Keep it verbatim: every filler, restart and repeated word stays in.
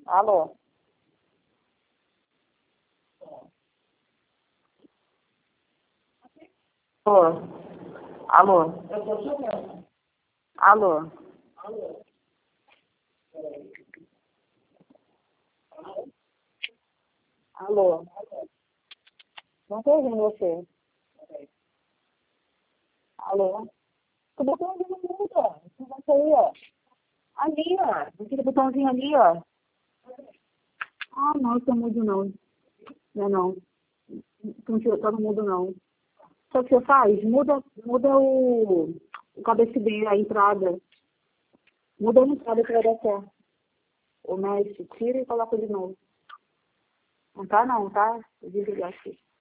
Alô? Alô? Alô? Alô? Alô? Não estou ouvindo você. Alô? O botãozinho muda. Você vai sair, ó. Ali, ó. Aquele botãozinho ali, ó. Ah, não, isso não muda não. Não é não. Não tira todo mundo não. Sabe o que você faz? Muda, muda o, o cabeçalho, a entrada. Muda a entrada que vai dar certo. O mestre tira e coloca de novo. Não tá não, tá? Vou desligar aqui.